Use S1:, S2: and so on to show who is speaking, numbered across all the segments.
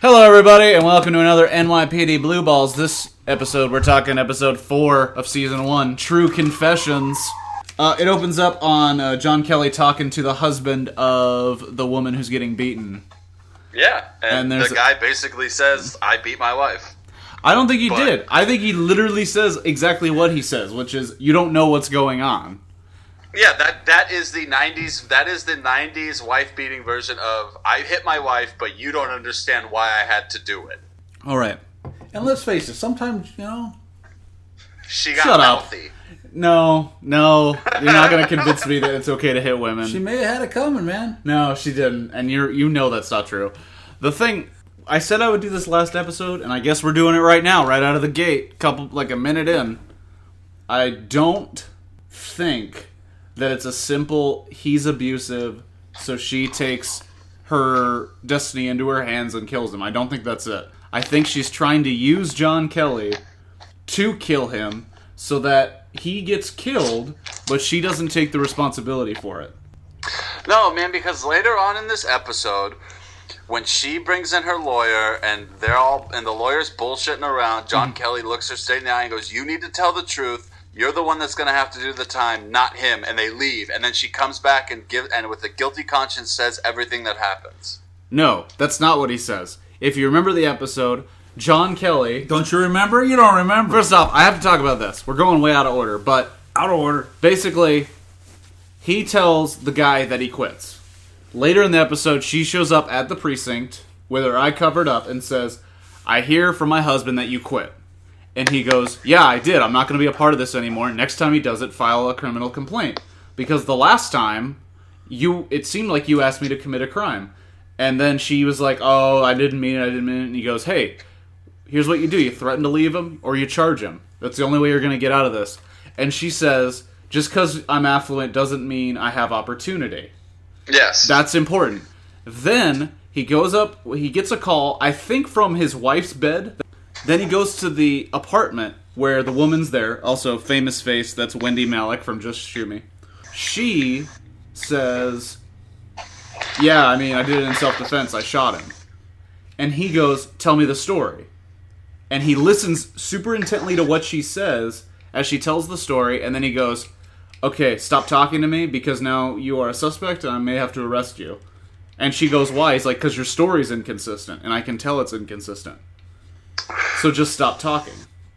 S1: Hello, everybody, and welcome to another NYPD Blue Balls. This episode, we're talking episode 4 of Season 1, True Confessions. It opens up on John Kelly talking to the husband of the woman who's getting beaten.
S2: Yeah, and the guy basically says, I beat my wife.
S1: I don't think he did. I think he literally says exactly what he says, which is, you don't know what's going on.
S2: Yeah, that is the 90s. That is the 90s wife-beating version of, I hit my wife, but you don't understand why I had to do it.
S1: All right.
S3: And let's face it, sometimes,
S2: She got mouthy.
S1: No, you're not going to convince me that it's okay to hit women.
S3: She may have had it coming, man.
S1: No, she didn't, and you know that's not true. The thing, I said I would do this last episode, and I guess we're doing it right now, right out of the gate, a minute in. I don't think that it's a simple, he's abusive, so she takes her destiny into her hands and kills him. I don't think that's it. I think she's trying to use John Kelly to kill him so that he gets killed, but she doesn't take the responsibility for it.
S2: No, man, because later on in this episode, when she brings in her lawyer and the lawyer's bullshitting around, John Kelly looks her straight in the eye and goes, you need to tell the truth. You're the one that's going to have to do the time, not him. And they leave. And then she comes back and with a guilty conscience says everything that happens.
S1: No, that's not what he says. If you remember the episode, John Kelly...
S3: Don't you remember? You don't remember.
S1: First off, I have to talk about this. We're going way out of order, but...
S3: Out of order.
S1: Basically, he tells the guy that he quits. Later in the episode, she shows up at the precinct with her eye covered up and says, I hear from my husband that you quit. And he goes, yeah, I did. I'm not going to be a part of this anymore. Next time he does it, file a criminal complaint. Because the last time, it seemed like you asked me to commit a crime. And then she was like, oh, I didn't mean it. And he goes, hey, here's what you do. You threaten to leave him or you charge him. That's the only way you're going to get out of this. And she says, just because I'm affluent doesn't mean I have opportunity.
S2: Yes.
S1: That's important. Then he goes up, he gets a call, I think from his wife's bed. Then he goes to the apartment where the woman's there, also famous face, that's Wendy Malick from Just Shoot Me. She says, yeah, I mean, I did it in self-defense, I shot him. And he goes, tell me the story. And he listens super intently to what she says as she tells the story, and then he goes, okay, stop talking to me because now you are a suspect and I may have to arrest you. And she goes, why? He's like, because your story's inconsistent, and I can tell it's inconsistent. So just stop talking.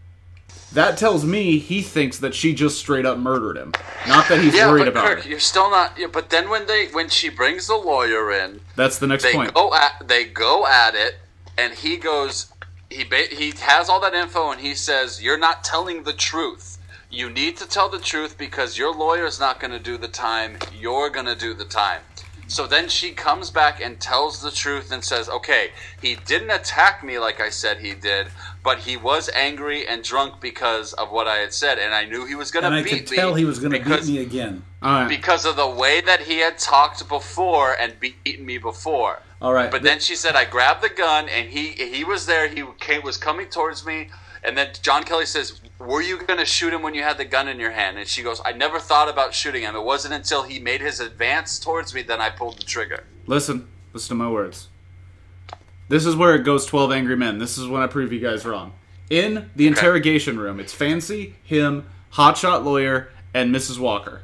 S1: That tells me he thinks that she just straight up murdered him. Not that he's worried about
S2: Kirk,
S1: it.
S2: You're still not. Yeah, but then when she brings the lawyer in,
S1: that's the next point.
S2: They go at it, and he goes. He has all that info, and he says, "You're not telling the truth. You need to tell the truth because your lawyer's not going to do the time. You're going to do the time." So then she comes back and tells the truth and says, okay, he didn't attack me like I said he did, but he was angry and drunk because of what I had said, and I knew he was going to beat me.
S3: And I could tell he was going to beat me again.
S2: Because of the way that he had talked before and beaten me before.
S1: All right.
S2: But then she said, I grabbed the gun, and he was there. He was coming towards me. And then John Kelly says, were you going to shoot him when you had the gun in your hand? And she goes, I never thought about shooting him. It wasn't until he made his advance towards me that I pulled the trigger.
S1: Listen to my words. This is where it goes 12 Angry Men. This is when I prove you guys wrong. In the interrogation room, it's Fancy, him, Hotshot Lawyer, and Mrs. Walker.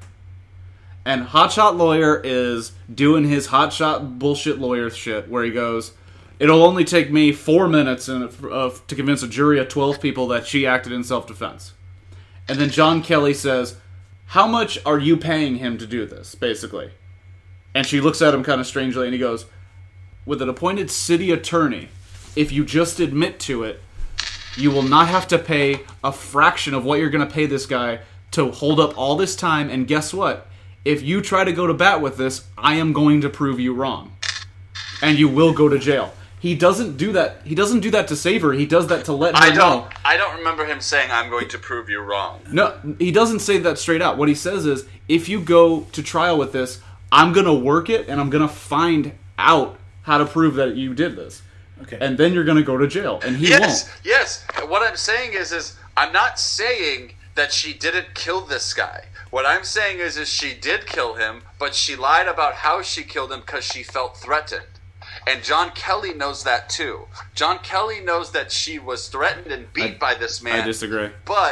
S1: And Hotshot Lawyer is doing his hotshot bullshit lawyer shit where he goes, it'll only take me 4 minutes to convince a jury of 12 people that she acted in self-defense. And then John Kelly says, how much are you paying him to do this, basically? And she looks at him kind of strangely, and he goes, with an appointed city attorney, if you just admit to it, you will not have to pay a fraction of what you're going to pay this guy to hold up all this time, and guess what? If you try to go to bat with this, I am going to prove you wrong. And you will go to jail. He doesn't do that. He doesn't do that to save her. He does that to let her know.
S2: I don't remember him saying, I'm going to prove you wrong.
S1: No, he doesn't say that straight out. What he says is, if you go to trial with this, I'm going to work it, and I'm going to find out how to prove that you did this.
S3: Okay.
S1: And then you're going to go to jail. And he won't.
S2: Yes. What I'm saying is I'm not saying that she didn't kill this guy. What I'm saying is she did kill him, but she lied about how she killed him because she felt threatened. And John Kelly knows that too. John Kelly knows that she was threatened and beat by this man.
S1: I disagree.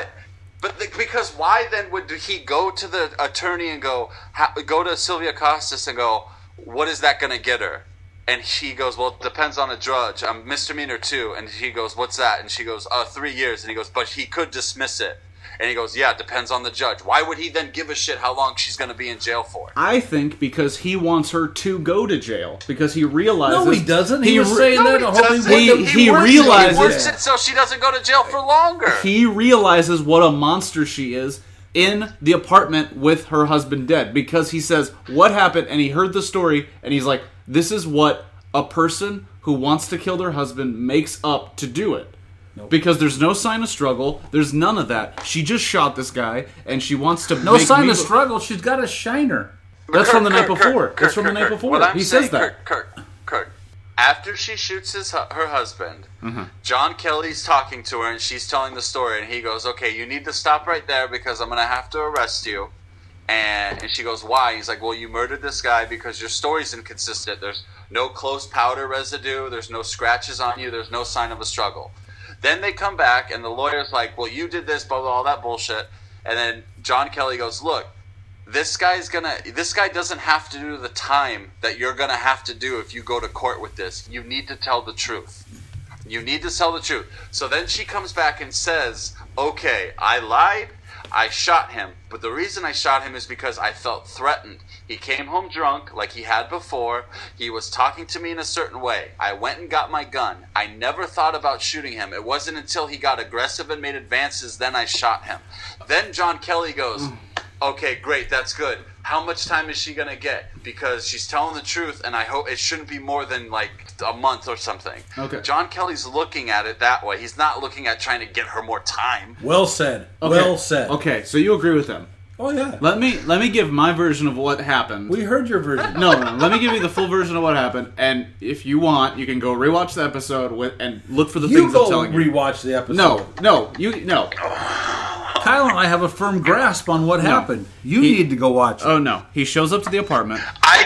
S2: Because why then would he go to the attorney and go to Sylvia Costas and go, what is that going to get her? And she goes, well, it depends on the judge. I'm misdemeanor 2. And he goes, what's that? And she goes, 3 years. And he goes, but he could dismiss it. And he goes, yeah, it depends on the judge. Why would he then give a shit how long she's going to be in jail for?
S1: I think because he wants her to go to jail. Because he realizes...
S3: No, he doesn't. He was saying
S2: no,
S3: that.
S1: He realizes...
S2: He works it so she doesn't go to jail for longer.
S1: He realizes what a monster she is in the apartment with her husband dead. Because he says, what happened? And he heard the story, and he's like, this is what a person who wants to kill their husband makes up to do it. Nope. Because there's no sign of struggle. There's none of that. She just shot this guy, and she wants to
S3: no sign of struggle. She's got a shiner.
S1: That's from the night before. That's from the night before. He says that.
S2: Kurt. After she shoots her husband, John Kelly's talking to her, and she's telling the story, and he goes, okay, you need to stop right there because I'm going to have to arrest you. And she goes, why? He's like, well, you murdered this guy because your story's inconsistent. There's no close powder residue. There's no scratches on you. There's no sign of a struggle. Then they come back, and the lawyer's like, well, you did this, blah, blah, all that bullshit. And then John Kelly goes, look, this guy doesn't have to do the time that you're going to have to do if you go to court with this. You need to tell the truth. You need to tell the truth. So then she comes back and says, okay, I lied. I shot him, but the reason I shot him is because I felt threatened. He came home drunk like he had before. He was talking to me in a certain way. I went and got my gun. I never thought about shooting him. It wasn't until he got aggressive and made advances then I shot him. Then John Kelly goes, okay, great, that's good. How much time is she going to get? Because she's telling the truth, and I hope it shouldn't be more than like a month or something.
S1: Okay.
S2: John Kelly's looking at it that way. He's not looking at trying to get her more time.
S3: Well said.
S1: Okay.
S3: Well said.
S1: Okay, so you agree with him.
S3: Oh, yeah.
S1: Let me give my version of what happened.
S3: We heard your version.
S1: No, let me give you the full version of what happened, and if you want, you can go rewatch the episode and look for the things I'm telling you.
S3: You go rewatch the episode.
S1: No.
S3: Kyle and I have a firm grasp on what happened. You need to go watch it.
S1: Oh, no. He shows up to the apartment.
S2: I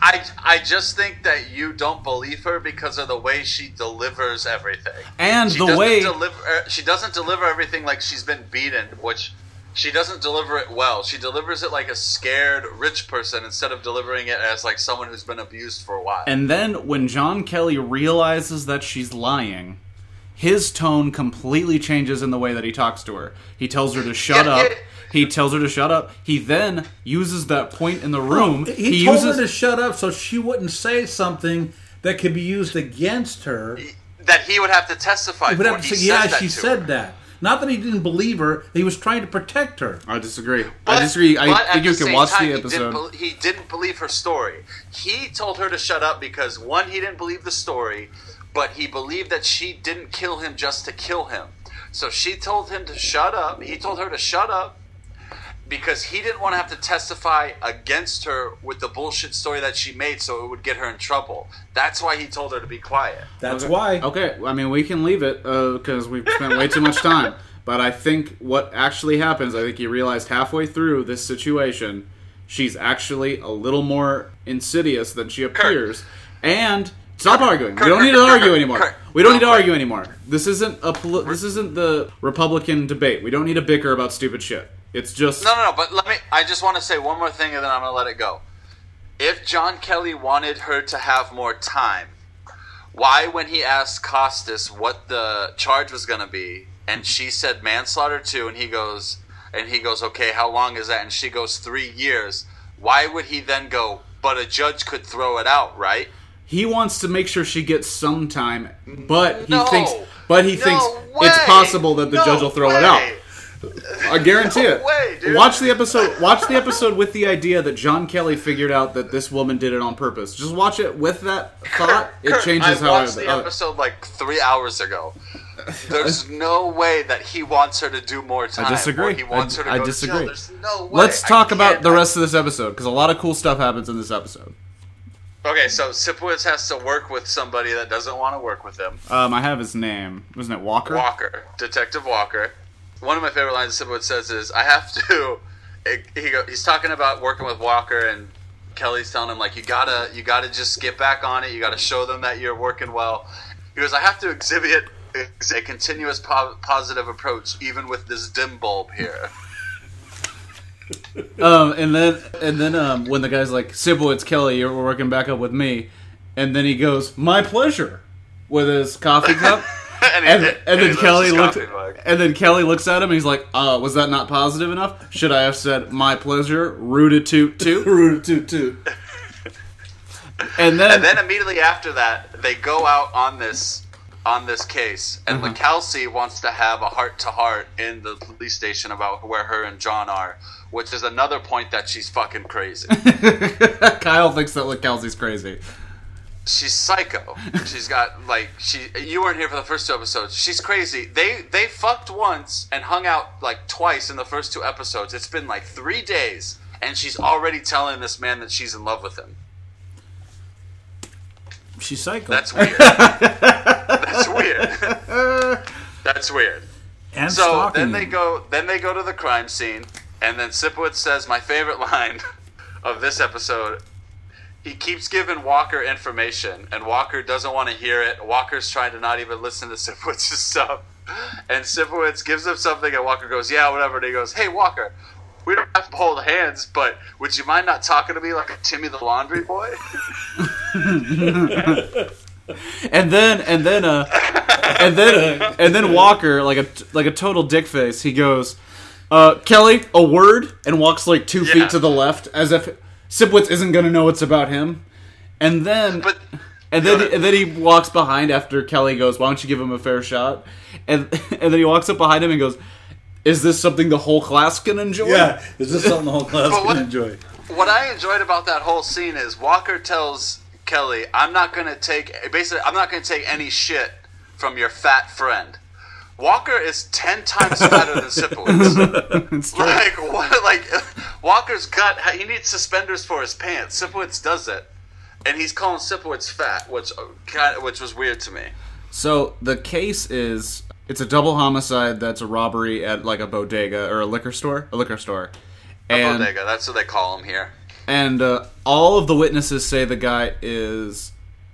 S2: just think that you don't believe her because of the way she delivers everything.
S1: And
S2: she doesn't deliver everything like she's been beaten, which she doesn't deliver it well. She delivers it like a scared rich person instead of delivering it as like someone who's been abused for a while.
S1: And then when John Kelly realizes that she's lying, his tone completely changes in the way that he talks to her. He tells her to shut up. He tells her to shut up. He then uses that point in the room.
S3: He told her to shut up so she wouldn't say something that could be used against her.
S2: That he would have to testify for.
S3: She said that. Not that he didn't believe her. He was trying to protect her.
S1: I disagree. I think you can watch the episode.
S2: He didn't believe her story. He told her to shut up because, one, he didn't believe the story, but he believed that she didn't kill him just to kill him. So she told him to shut up. He told her to shut up because he didn't want to have to testify against her with the bullshit story that she made so it would get her in trouble. That's why he told her to be quiet.
S3: That's why.
S1: Okay, I mean, we can leave it because we've spent way too much time. But I think what actually happens, I think he realized halfway through this situation, she's actually a little more insidious than she appears. And stop arguing. We don't need to argue anymore. We don't need to argue anymore. This isn't the Republican debate. We don't need to bicker about stupid shit. It's just
S2: no. But I just want to say one more thing, and then I'm gonna let it go. If John Kelly wanted her to have more time, why, when he asked Costas what the charge was gonna be, and she said manslaughter 2, and he goes, okay, how long is that? And she goes 3 years. Why would he then go? But a judge could throw it out, right?
S1: He wants to make sure she gets some time, but he thinks it's possible that the judge will throw it out. I guarantee it.
S2: Way, dude.
S1: Watch the episode with the idea that John Kelly figured out that this woman did it on purpose. Just watch it with that thought. It changes how I
S2: watched the episode like 3 hours ago. There's no way that he wants her to do more time.
S1: I disagree.
S2: He wants her to go to jail. There's no way.
S1: Let's talk about the rest of this episode because a lot of cool stuff happens in this episode.
S2: Okay, so Sipowicz has to work with somebody that doesn't want to work with him.
S1: I have his name. Wasn't it Walker?
S2: Walker. Detective Walker. One of my favorite lines Sipowicz says is, I have to... He's talking about working with Walker, and Kelly's telling him, like, you gotta just get back on it. You gotta show them that you're working well. He goes, I have to exhibit a continuous positive approach, even with this dim bulb here.
S1: And then when the guy's like, Sipowicz, Kelly, you're working back up with me, and then he goes, my pleasure, with his coffee cup. and then Kelly looks at him and he's like, was that not positive enough? Should I have said my pleasure, rooted toot toot?
S3: Rooted toot toot.
S2: And then immediately after that, they go out on this case, and LaCalcie wants to have a heart-to-heart in the police station about where her and John are, which is another point that she's fucking crazy.
S1: Kyle thinks that LaCalcie's crazy.
S2: She's psycho. She's got, like, you weren't here for the first 2 episodes. She's crazy. They fucked once and hung out, like, twice in the first 2 episodes. It's been, like, 3 days, and she's already telling this man that she's in love with him.
S3: She's psycho.
S2: That's weird. That's weird. That's weird.
S3: And
S2: so then they go to the crime scene, and then Sipowicz says my favorite line of this episode. He keeps giving Walker information, and Walker doesn't want to hear it. Walker's trying to not even listen to Sipowicz's stuff. And Sipowicz gives him something, and Walker goes, yeah, whatever. And he goes, hey, Walker, we don't have to hold hands, but would you mind not talking to me like a Timmy the Laundry Boy?
S1: and then Walker, like a total dick face, he goes, Kelly, a word, and walks like 2 feet to the left, as if Sipowicz isn't gonna know it's about him. And then he walks behind after Kelly goes, why don't you give him a fair shot? And then he walks up behind him and goes, is this something the whole class can enjoy?
S3: Yeah, is this something the whole class can enjoy?
S2: What I enjoyed about that whole scene is Walker tells Kelly, I'm not going to take any shit from your fat friend. Walker is 10 times fatter than Sipowicz. Walker's gut, he needs suspenders for his pants. Sipowicz does it. And he's calling Sipowicz fat, which was weird to me.
S1: So the case is, it's a double homicide that's a robbery at like a bodega or a liquor store. A bodega,
S2: that's what they call them here.
S1: And all of the witnesses say the guy is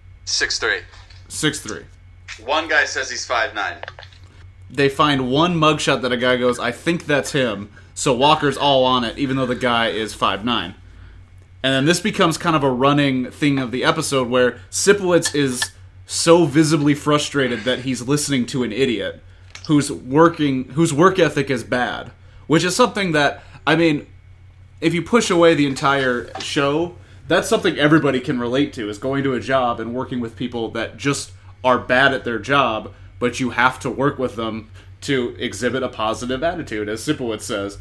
S2: 6'3".
S1: 6'3".
S2: One guy says he's 5'9".
S1: They find one mugshot that a guy goes, I think that's him. So Walker's all on it, even though the guy is 5'9". And then this becomes kind of a running thing of the episode where Sipowicz is so visibly frustrated that he's listening to an idiot whose work ethic is bad, which is something that, I mean, if you push away the entire show, that's something everybody can relate to, is going to a job and working with people that just are bad at their job, but you have to work with them to exhibit a positive attitude, as Sipowicz says.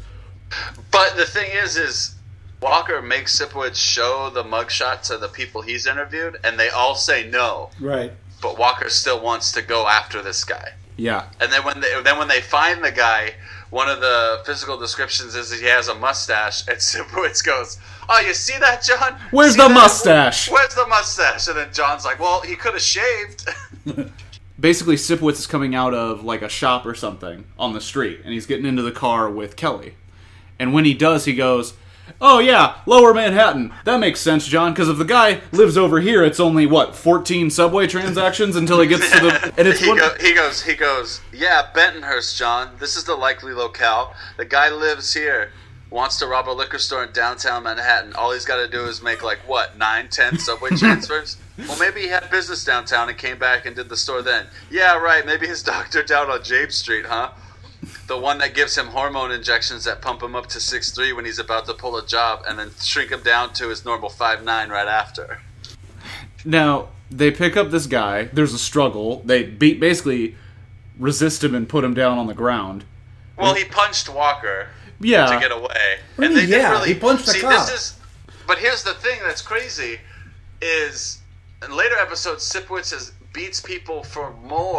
S2: But the thing is Walker makes Sipowicz show the mugshot to the people he's interviewed, and they all say no.
S3: Right.
S2: But Walker still wants to go after this guy.
S1: Yeah.
S2: And then when they find the guy, one of the physical descriptions is he has a mustache, and Sipowicz goes, oh, you see that, John?
S1: Where's the mustache?
S2: Where's the mustache? And then John's like, well, he could have shaved.
S1: Basically, Sipowicz is coming out of like a shop or something on the street, and he's getting into the car with Kelly. And when he does, he goes, oh yeah, Lower Manhattan. That makes sense, John, because if the guy lives over here, it's only, 14 subway transactions until he gets to the... And it's
S2: he goes, yeah, Bentonhurst, John. This is the likely locale. The guy lives here, wants to rob a liquor store in downtown Manhattan. All he's got to do is make, 9, 10 subway transfers? Well, maybe he had business downtown and came back and did the store then. Yeah, right, maybe his doctor down on James Street, huh? The one that gives him hormone injections that pump him up to 6'3" when he's about to pull a job and then shrink him down to his normal 5'9" right after.
S1: Now, they pick up this guy. There's a struggle. They basically resist him and put him down on the ground.
S2: Well, he punched Walker to get away.
S3: And they didn't really... He punched the cop.
S2: But here's the thing that's crazy is in later episodes, Sipowicz beats people for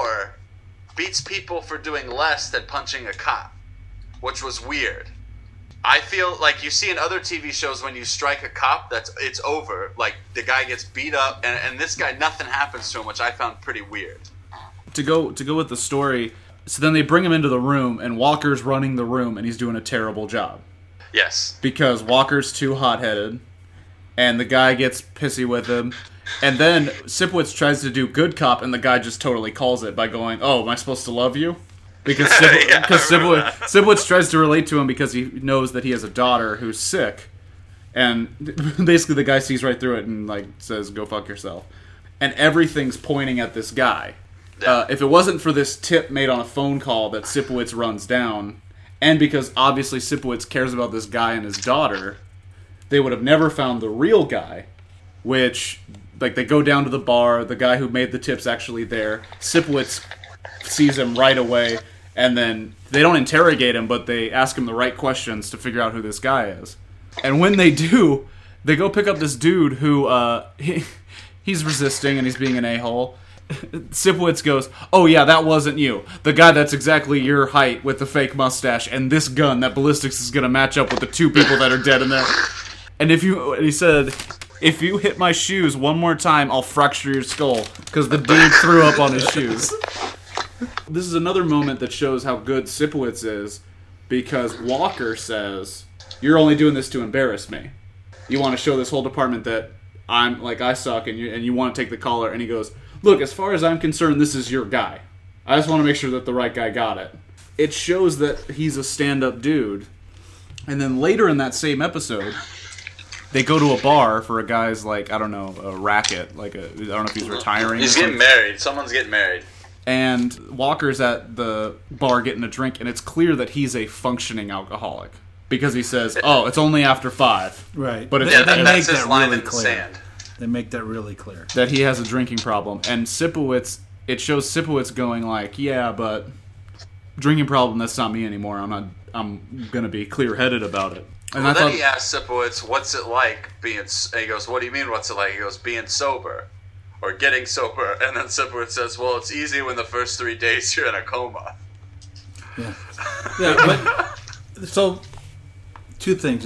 S2: doing less than punching a cop, which was weird. I feel like you see in other TV shows when you strike a cop, it's over. Like, the guy gets beat up, and this guy, nothing happens to him, which I found pretty weird.
S1: To go with the story, so then they bring him into the room, and Walker's running the room, and he's doing a terrible job.
S2: Yes.
S1: Because Walker's too hot-headed, and the guy gets pissy with him. And then Sipowicz tries to do good cop, and the guy just totally calls it by going, "Oh, am I supposed to love you?" Because Sipowicz tries to relate to him because he knows that he has a daughter who's sick. And basically the guy sees right through it and like says, "Go fuck yourself." And everything's pointing at this guy. If it wasn't for this tip made on a phone call that Sipowicz runs down, and because obviously Sipowicz cares about this guy and his daughter, they would have never found the real guy, which, like, they go down to the bar, the guy who made the tip's actually there, Sipowicz sees him right away, and then they don't interrogate him, but they ask him the right questions to figure out who this guy is. And when they do, they go pick up this dude who, he's resisting and he's being an a-hole. Sipowicz goes, "Oh yeah, that wasn't you. The guy that's exactly your height with the fake mustache and this gun that ballistics is going to match up with the two people that are dead in there." And he said, "If you hit my shoes one more time, I'll fracture your skull," because the dude threw up on his shoes. This is another moment that shows how good Sipowicz is, because Walker says, "You're only doing this to embarrass me. You want to show this whole department that I suck, and you want to take the collar." And he goes, "Look, as far as I'm concerned, this is your guy. I just want to make sure that the right guy got it." It shows that he's a stand-up dude. And then later in that same episode, they go to a bar for a guy's, like, I don't know, a racket. I don't know if he's retiring.
S2: He's getting married. Someone's getting married.
S1: And Walker's at the bar getting a drink, and it's clear that he's a functioning alcoholic. Because he says, "Oh, it's only after 5."
S3: Right.
S1: But
S2: that's his line in the sand.
S3: They make that really clear.
S1: That he has a drinking problem. And Sipowicz, it shows Sipowicz going like, "Yeah, but drinking problem, that's not me anymore. I'm going to be clear-headed about it." And
S2: well, then he asks Sipowicz, "What's it like being," and he goes, "What do you mean, what's it like?" He goes, "Being sober. Or getting sober." And then Sipowicz says, "Well, it's easy when the first 3 days you're in a coma."
S3: Yeah. But, so, two things.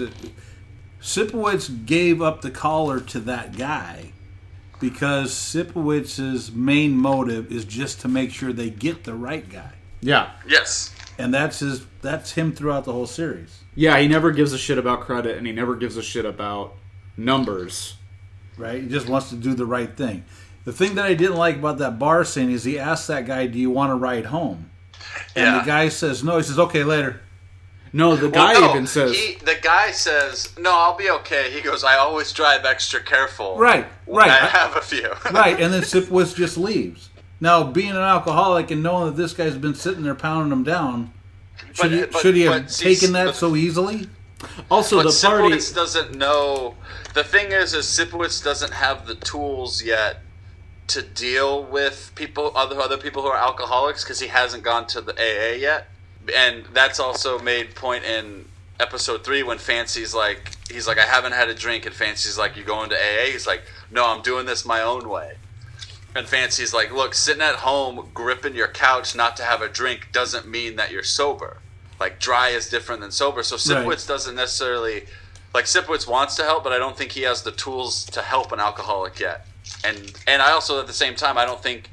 S3: Sipowicz gave up the collar to that guy because Sipowicz's main motive is just to make sure they get the right guy.
S1: Yeah.
S2: Yes.
S3: And that's him throughout the whole series.
S1: Yeah, he never gives a shit about credit, and he never gives a shit about numbers.
S3: Right? He just wants to do the right thing. The thing that I didn't like about that bar scene is he asked that guy, "Do you want to ride home?" And the guy says no. He says, "Okay, later."
S1: No, the guy even says...
S2: The guy says, "No, I'll be okay." He goes, "I always drive extra careful.
S3: Right.
S2: I have a few."
S3: Right, and then Sipowicz just leaves. Now, being an alcoholic and knowing that this guy's been sitting there pounding him down, should he have taken that so easily?
S1: Also, the party...
S2: Sipowicz doesn't know... The thing is Sipowicz doesn't have the tools yet to deal with other people who are alcoholics because he hasn't gone to the AA yet. And that's also made point in episode 3 when Fancy's like, he's like, "I haven't had a drink," and Fancy's like, "You going to AA?" He's like, "No, I'm doing this my own way." And Fancy's like, "Look, sitting at home gripping your couch not to have a drink doesn't mean that you're sober. Like, dry is different than sober." So Sipowicz doesn't necessarily... Like, Sipowicz wants to help, but I don't think he has the tools to help an alcoholic yet. And I also, at the same time, I think,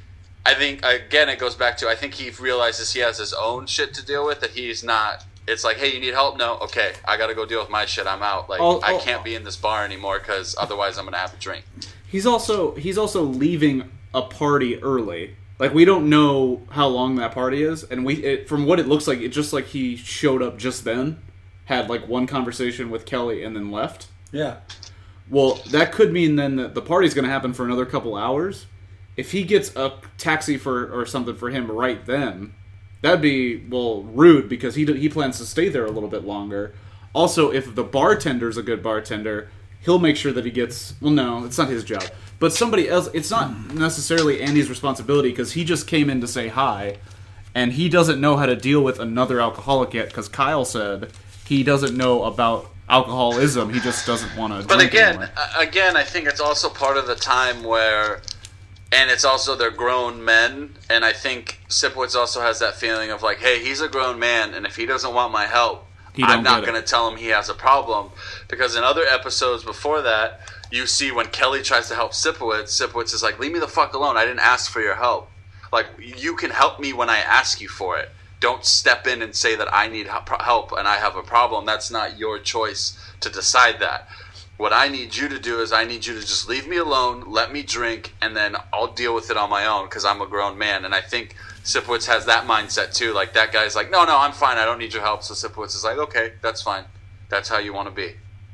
S2: again, it goes back to, I think he realizes he has his own shit to deal with, that he's not... It's like, "Hey, you need help? No? Okay, I gotta go deal with my shit. I'm out. Like, I can't be in this bar anymore because otherwise I'm gonna have a drink."
S1: He's also leaving a party early. Like, we don't know how long that party is, and from what it looks like, it's just like he showed up just then, had like one conversation with Kelly, and then left.
S3: Yeah.
S1: Well, that could mean then that the party's going to happen for another couple hours. If he gets a taxi or something for him right then, that'd be, well, rude because he plans to stay there a little bit longer. Also, if the bartender's a good bartender, he'll make sure that he gets... Well, no, it's not his job. But somebody else... It's not necessarily Andy's responsibility because he just came in to say hi, and he doesn't know how to deal with another alcoholic yet because Kyle said he doesn't know about alcoholism. He just doesn't want to drink anymore.
S2: Again, I think it's also part of the time where... And it's also they're grown men, and I think Sipowicz also has that feeling of like, hey, he's a grown man, and if he doesn't want my help, I'm not going to tell him he has a problem. Because in other episodes before that, you see when Kelly tries to help Sipowicz is like, leave me the fuck alone. I didn't ask for your help. Like, you can help me when I ask you for it. Don't step in and say that I need help and I have a problem. That's not your choice to decide that. What I need you to do is I need you to just leave me alone, let me drink, and then I'll deal with it on my own because I'm a grown man. And I think Sipowicz has that mindset too. Like, that guy's like, no, I'm fine. I don't need your help. So Sipowicz is like, okay, that's fine. That's how you want to be.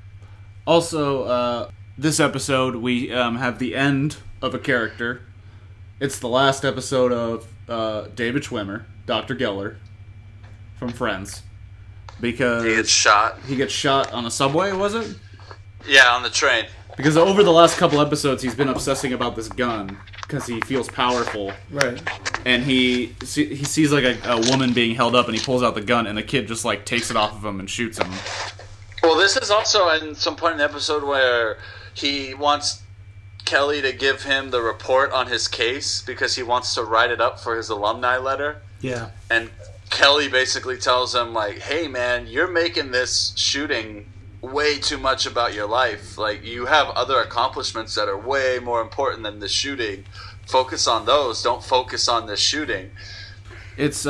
S1: Also, this episode, we have the end of a character. It's the last episode of David Schwimmer, Dr. Geller, from Friends. Because
S2: He gets shot
S1: on a subway, was it?
S2: Yeah, on the train.
S1: Because over the last couple episodes, he's been obsessing about this gun because he feels powerful.
S3: Right.
S1: And he sees like a woman being held up, and he pulls out the gun, and the kid just like takes it off of him and shoots him.
S2: Well, this is also at some point in the episode where he wants Kelly to give him the report on his case because he wants to write it up for his alumni letter.
S3: Yeah.
S2: And Kelly basically tells him, like, hey, man, you're making this shooting way too much about your life. Like, you have other accomplishments that are way more important than the shooting. Focus on those. Don't focus on this shooting.
S1: It's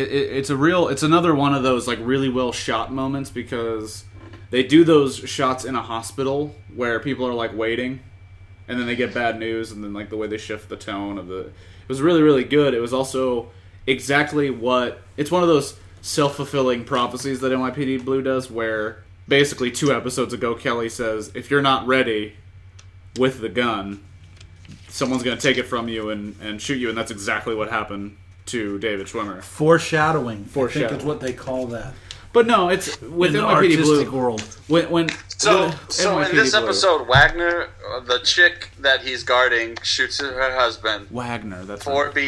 S1: another one of those like really well shot moments because they do those shots in a hospital where people are like waiting, and then they get bad news, and then like the way they shift the tone of it was really, really good. It was also exactly it's one of those self-fulfilling prophecies that NYPD Blue does, where basically 2 episodes ago Kelly says, if you're not ready with the gun, someone's going to take it from you and shoot you, and that's exactly what happened to David Schwimmer.
S3: Foreshadowing. I think is what they call that.
S1: But no, it's with
S3: in the
S1: NYPD
S3: artistic
S1: Blue
S3: world.
S2: So
S1: NYPD
S2: in this
S1: Blue,
S2: episode, Wagner, the chick that he's guarding, shoots her husband.
S1: Wagner, that's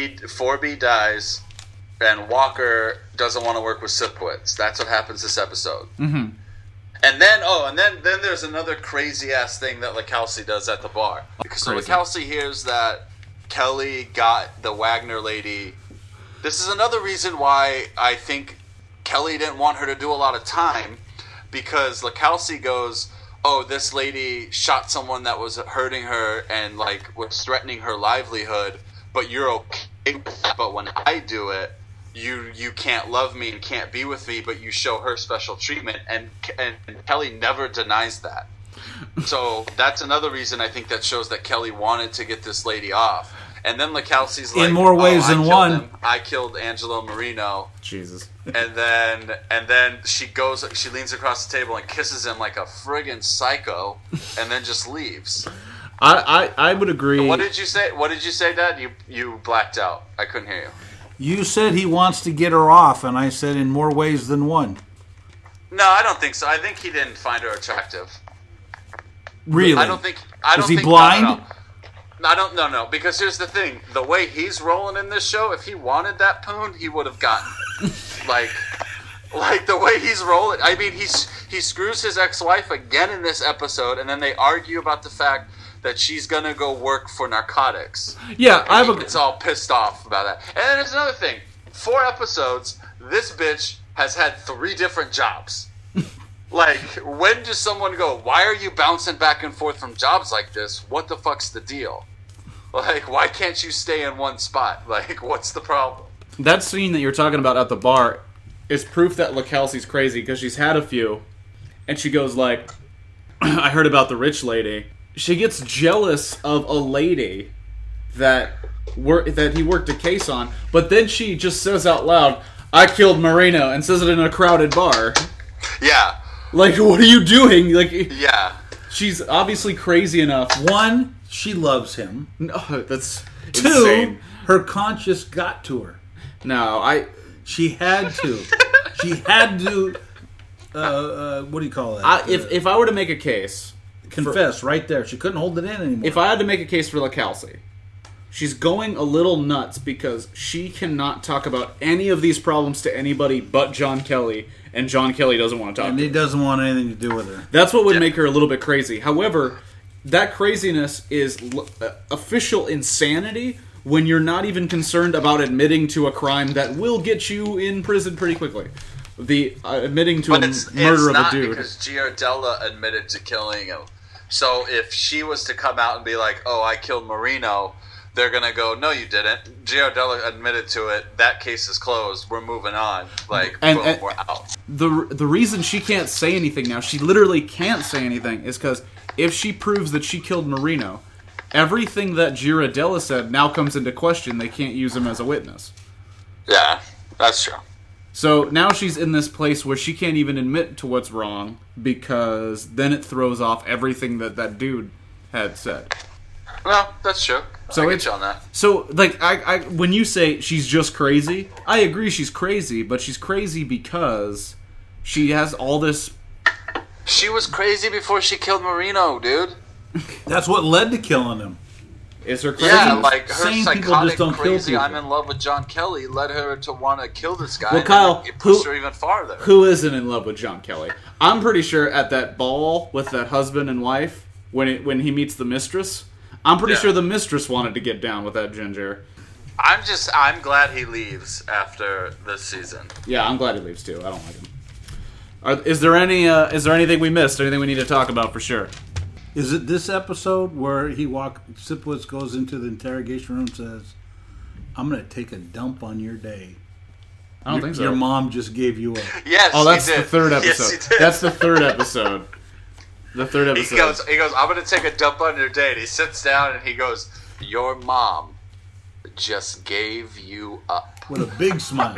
S2: 4B dies, and Walker doesn't want to work with Sipowicz. That's what happens this episode.
S1: Mm-hmm.
S2: And then there's another crazy ass thing that LaCalci does at the bar. So LaCalci hears that Kelly got the Wagner lady. This is another reason why I think Kelly didn't want her to do a lot of time, because LaCalci goes, oh, this lady shot someone that was hurting her and like was threatening her livelihood, but you're okay with that. But when I do it, you can't love me and can't be with me, but you show her special treatment, and Kelly never denies that. So that's another reason I think that shows that Kelly wanted to get this lady off. And then LaCalci's like,
S3: in more ways than one.
S2: I killed Angelo Marino.
S1: Jesus.
S2: And then she leans across the table and kisses him like a friggin' psycho, and then just leaves.
S1: I would agree.
S2: What did you say? What did you say, Dad? You blacked out. I couldn't hear you.
S3: You said he wants to get her off, and I said in more ways than one.
S2: No, I don't think so. I think he didn't find her attractive.
S3: Really?
S2: I don't think.
S3: Is he blind?
S2: No. Because here's the thing: the way he's rolling in this show, if he wanted that poon, he would have gotten like the way he's rolling. I mean, he screws his ex-wife again in this episode, and then they argue about the fact that she's gonna go work for narcotics.
S1: Yeah,
S2: It's all pissed off about that. And then there's another thing: 4 episodes. This bitch has had 3 different jobs. Like, when does someone go, why are you bouncing back and forth from jobs like this? What the fuck's the deal? Like, why can't you stay in one spot? Like, what's the problem?
S1: That scene that you're talking about at the bar is proof that LaCalci's crazy, because she's had a few, and she goes like, I heard about the rich lady. She gets jealous of a lady that he worked a case on, but then she just says out loud, I killed Marino, and says it in a crowded bar.
S2: Yeah.
S1: Like, what are you doing? Like,
S2: yeah.
S1: She's obviously crazy enough.
S3: 1, she loves him.
S1: No, that's
S3: 2,
S1: insane.
S3: Her conscience got to her.
S1: No,
S3: She had to. She had to. What do you call that?
S1: If I were to make a case,
S3: confess right there. She couldn't hold it in anymore.
S1: If I had to make a case for LaCalci, she's going a little nuts because she cannot talk about any of these problems to anybody but John Kelly, and John Kelly doesn't want to talk to her.
S3: And he doesn't want anything to do with her.
S1: That's what would make her a little bit crazy. However, that craziness is official insanity when you're not even concerned about admitting to a crime that will get you in prison pretty quickly. The admitting to murder of a dude.
S2: Because Giardella admitted to killing him. So if she was to come out and be like, oh, I killed Marino, they're going to go, no, you didn't. Giardella admitted to it. That case is closed. We're moving on. Like, boom, we're out.
S1: The reason she can't say anything now, she literally can't say anything, is because if she proves that she killed Marino, everything that Giradella said now comes into question. They can't use him as a witness.
S2: Yeah, that's true.
S1: So now she's in this place where she can't even admit to what's wrong because then it throws off everything that dude had said.
S2: No, that's true.
S1: So
S2: I get you on that.
S1: So, like, I when you say she's just crazy, I agree she's crazy, but she's crazy because she has all this...
S2: She was crazy before she killed Marino, dude.
S3: That's what led to killing him.
S1: Is her crazy?
S2: Yeah, like her
S3: Sane people
S2: psychotic,
S3: just don't kill
S2: crazy,
S3: people.
S2: I'm in love with John Kelly led her to want to kill this guy.
S1: Well, Kyle,
S2: and it pushed her even farther.
S1: Who isn't in love with John Kelly? I'm pretty sure at that ball with that husband and wife, when he meets the mistress, I'm pretty sure the mistress wanted to get down with that ginger.
S2: I'm glad he leaves after this season.
S1: Yeah, I'm glad he leaves too. I don't like him. Is there anything we missed? Anything we need to talk about for sure?
S3: Is it this episode where Sipowicz goes into the interrogation room and says, "I'm going to take a dump on your day"?
S1: I don't think so.
S3: Your mom just gave you a...
S2: Yes,
S1: Oh, that's
S2: he did.
S1: the third episode.
S2: Yes, he did.
S1: That's the third episode. The third episode.
S2: He goes, I'm going to take a dump on your day. And he sits down and he goes, your mom just gave you up.
S3: with a big smile.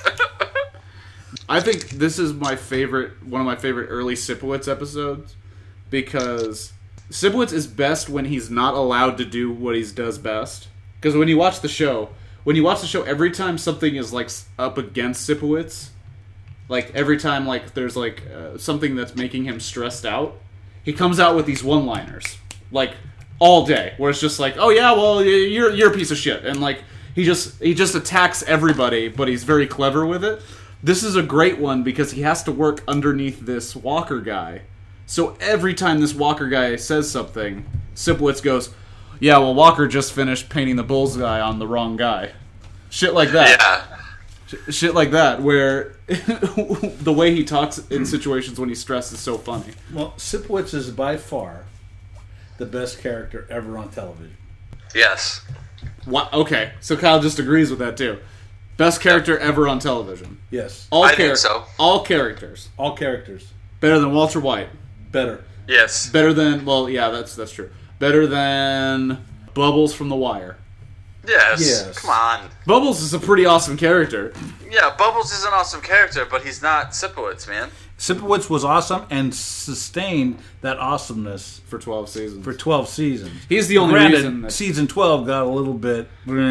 S1: I think this is one of my favorite early Sipowicz episodes because Sipowicz is best when he's not allowed to do what he does best. Because when you watch the show, every time something is like up against Sipowicz, like every time like there's like something that's making him stressed out, he comes out with these one-liners like all day, where it's just like, oh yeah, well you're a piece of shit, and like he just attacks everybody, but he's very clever with it. This is a great one because he has to work underneath this Walker guy. So every time this Walker guy says something, Sipowicz goes, yeah, well, Walker just finished painting the bullseye on the wrong guy. Shit like that.
S2: Yeah.
S1: Shit like that, where the way he talks in situations when he's stressed is so funny.
S3: Well, Sipowicz is by far the best character ever on television.
S2: Yes.
S1: What? Okay, so Kyle just agrees with that too. Best character ever on television.
S3: Yes.
S2: I think so.
S1: All characters.
S3: All characters.
S1: Better than Walter White.
S3: Better.
S2: Yes.
S1: Better than, well, yeah, that's true. Better than Bubbles from The Wire.
S2: Yes. Come on.
S1: Bubbles is a pretty awesome character.
S2: Yeah, Bubbles is an awesome character, but he's not Sipowicz, man.
S3: Sipowicz was awesome and sustained that awesomeness
S1: For 12 seasons.
S3: for 12 seasons.
S1: He's the only
S3: Granted,
S1: reason that...
S3: season 12 got a little bit...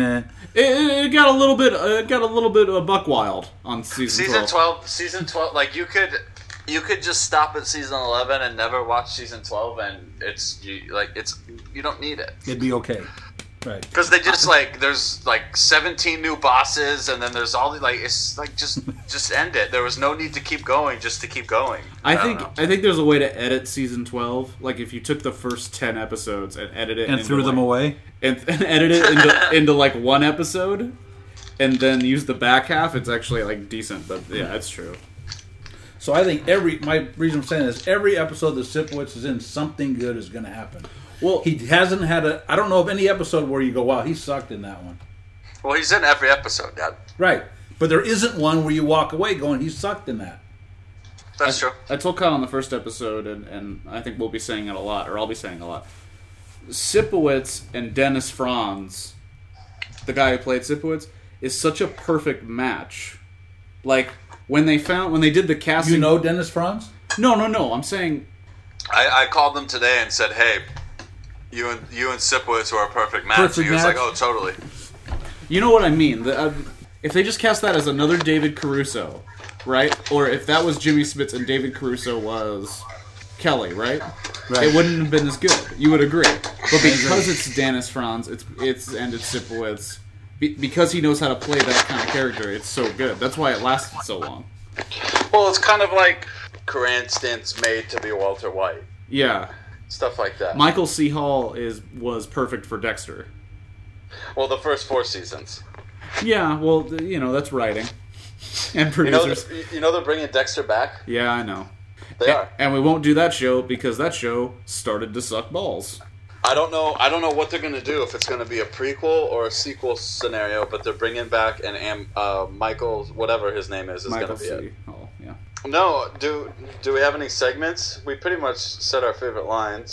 S1: It got a little bit buck wild on season 12.
S2: Season 12, like you could just stop at season 11 and never watch season 12, and you don't need it.
S3: It'd be okay. Right.
S2: Because they just there's 17 new bosses, and then there's all it's like just end it. There was no need to keep going just to keep going.
S1: I think there's a way to edit season 12. Like if you took the first 10 episodes and edit it
S3: And threw them away?
S1: and edit it into like one episode, and then use the back half, it's actually like decent. But yeah, it's true.
S3: So I think my reason I'm saying is every episode that Sipowicz is in, something good is going to happen.
S1: Well,
S3: He hasn't had I don't know of any episode where you go, wow, he sucked in that one.
S2: Well, he's in every episode, Dad.
S3: Right. But there isn't one where you walk away going, he sucked in that.
S2: That's true.
S1: I told Kyle in the first episode, and I think we'll be saying it a lot, or I'll be saying a lot. Sipowicz and Dennis Franz, the guy who played Sipowicz, is such a perfect match. Like when they did the casting.
S3: You know Dennis Franz?
S1: No. I'm saying.
S2: I called them today and said, "Hey, you and Sipowicz were a perfect match."
S3: Perfect
S2: He was
S3: match?
S2: like, "Oh, totally."
S1: You know what I mean? If they just cast that as another David Caruso, right? Or if that was Jimmy Smits and David Caruso was Kelly, right? It wouldn't have been as good. You would agree. But because it's Dennis Franz, it's Sipowicz, because he knows how to play that kind of character, it's so good. That's why it lasted so long.
S2: Well, it's kind of like Cranston's made to be Walter White.
S1: Yeah.
S2: Stuff like that.
S1: Michael C. Hall was perfect for Dexter.
S2: Well, the first 4 seasons.
S1: Yeah, well, that's writing. And producers.
S2: You know they're bringing Dexter back?
S1: Yeah, I know.
S2: They are.
S1: And we won't do that show because that show started to suck balls.
S2: I don't know what they're going to do, if it's going to be a prequel or a sequel scenario, but they're bringing back Michael, whatever his name is going to be it.
S1: Hall, yeah.
S2: No, do we have any segments? We pretty much said our favorite lines.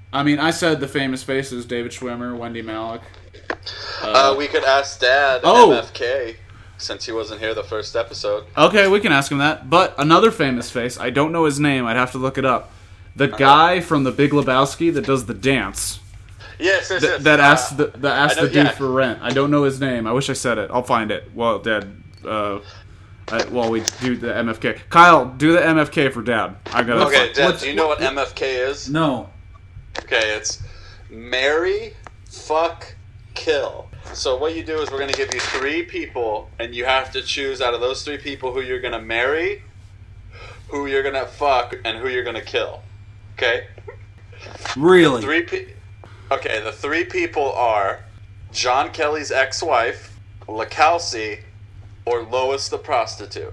S1: I mean, I said the famous faces: David Schwimmer, Wendy Malick.
S2: We could ask Dad
S1: Oh.
S2: MFK since he wasn't here the first episode.
S1: Okay, we can ask him that. But another famous face, I don't know his name. I'd have to look it up. The guy from The Big Lebowski that does the dance.
S2: Yes.
S1: That asked the dude
S2: yeah.
S1: for rent. I don't know his name. I wish I said it. I'll find it. Well, Dad. While we do the MFK. Kyle, do the MFK for Dad. I got.
S2: Okay, Dad. Do you know what MFK is?
S3: No.
S2: Okay, it's marry, fuck, kill. So what you do is we're going to give you 3 people, and you have to choose out of those 3 people who you're going to marry, who you're going to fuck, and who you're going to kill. Okay?
S3: Really?
S2: Okay, the 3 people are John Kelly's ex-wife, LaCalcie, or Lois the prostitute.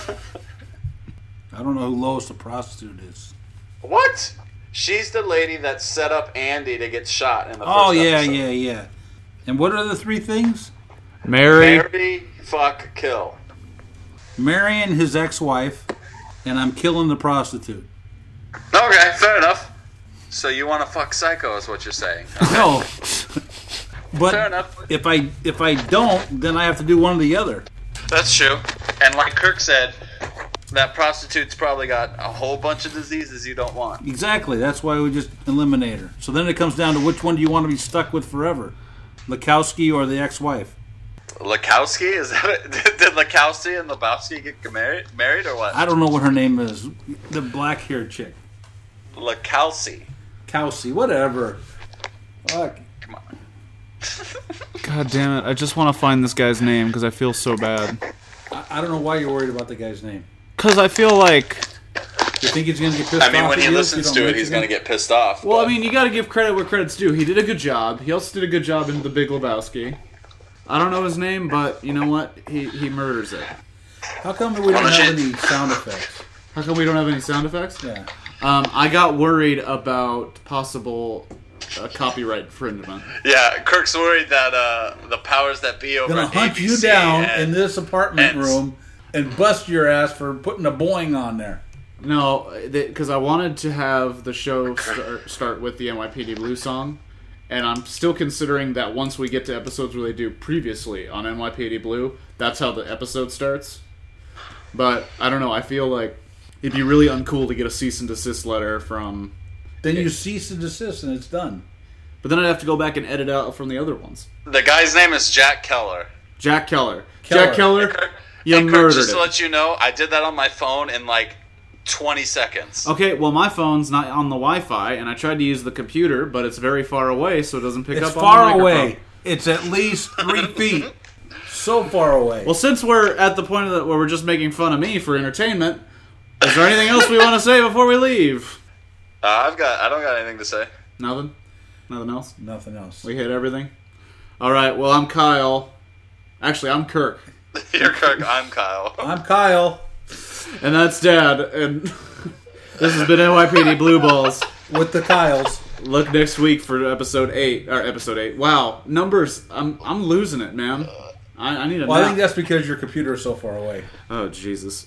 S3: I don't know who Lois the prostitute is.
S2: What? She's the lady that set up Andy to get shot in the first
S3: Oh, yeah,
S2: episode.
S3: yeah. And what are the 3 things?
S2: Marry, fuck, kill.
S3: Marrying his ex-wife, and I'm killing the prostitute.
S2: Okay, fair enough. So you want to fuck Psycho is what you're saying.
S3: No. But
S2: Fair enough.
S3: if I don't, then I have to do one or the other.
S2: That's true. And like Kirk said, that prostitute's probably got a whole bunch of diseases you don't want.
S3: Exactly. That's why we just eliminate her. So then it comes down to which one do you want to be stuck with forever? Lekowski or the ex-wife?
S2: LaCalcie? Is that it? Did LaCalcie and Lebowski get married or what?
S3: I don't know what her name is. The black-haired chick.
S2: LaCalcie.
S3: Kelsey, whatever. Fuck.
S2: Come on.
S1: God damn it! I just want to find this guy's name because I feel so bad.
S3: I don't know why you're worried about the guy's name.
S1: Because I feel like.
S3: You think he's going to get pissed off?
S2: I mean, when he
S3: at you if
S2: listens
S3: you
S2: to
S3: don't
S2: it, he's
S3: mention
S2: going to get pissed off.
S1: Well,
S2: but-
S1: I mean, you got to give credit where credit's due. He did a good job. He also did a good job in The Big Lebowski. I don't know his name, but you know what? He murders it.
S3: How come we don't have any sound effects?
S1: How come we don't have any sound effects?
S3: Yeah.
S1: I got worried about possible copyright infringement.
S2: Yeah, Kirk's worried that the powers that be over
S3: Gonna
S2: at
S3: hunt you
S2: ABC
S3: down
S2: and-
S3: in this apartment
S2: and-
S3: room and bust your ass for putting a Boeing on there.
S1: No, because I wanted to have the show start with the NYPD Blue song, and I'm still considering that once we get to episodes where they do previously on NYPD Blue, that's how the episode starts. But I don't know. I feel like it'd be really uncool to get a cease and desist letter from.
S3: Then you cease and desist and it's done.
S1: But then I'd have to go back and edit out from the other ones.
S2: The guy's name is Jack Keller.
S1: Jack Keller.
S3: Keller.
S1: Jack Keller,
S2: Kirk,
S1: you
S2: hey, Kirk,
S1: murdered
S2: just
S1: it.
S2: to let you know, I did that on my phone in like 20 seconds.
S1: Okay, well, my phone's not on the Wi-Fi, and I tried to use the computer, but it's very far away, so it doesn't pick
S3: It's
S1: up on
S3: far
S1: the microphone.
S3: away. It's at least 3 feet. So far away.
S1: Well, since we're at the point where we're just making fun of me for entertainment, is there anything else we want to say before we leave?
S2: I don't got anything to say.
S1: Nothing? Nothing else?
S3: Nothing else.
S1: We hit everything? Alright, well, I'm Kyle. Actually, I'm Kirk.
S2: You're Kirk, I'm Kyle.
S3: I'm Kyle
S1: And that's Dad, and this has been NYPD Blue Balls.
S3: with the Kyles.
S1: Look next week for episode 8. Wow, numbers, I'm losing it, man. I need a
S3: Well, I
S1: nap.
S3: think that's because your computer is so far away.
S1: Oh, Jesus.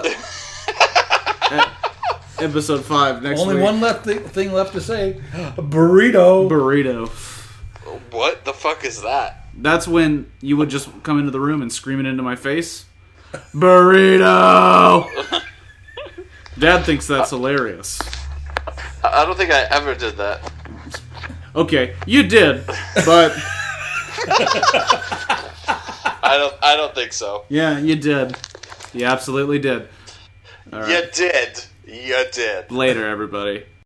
S1: Episode 5 next
S3: Only
S1: week.
S3: one thing left to say. Burrito.
S1: Burrito.
S2: What the fuck is that?
S1: That's when you would just come into the room and scream it into my face. Burrito! Dad thinks that's hilarious.
S2: I don't think I ever did that.
S1: Okay, you did, but
S2: I don't think so.
S1: yeah, you did. You absolutely did. All right.
S2: You did.
S1: Later, everybody.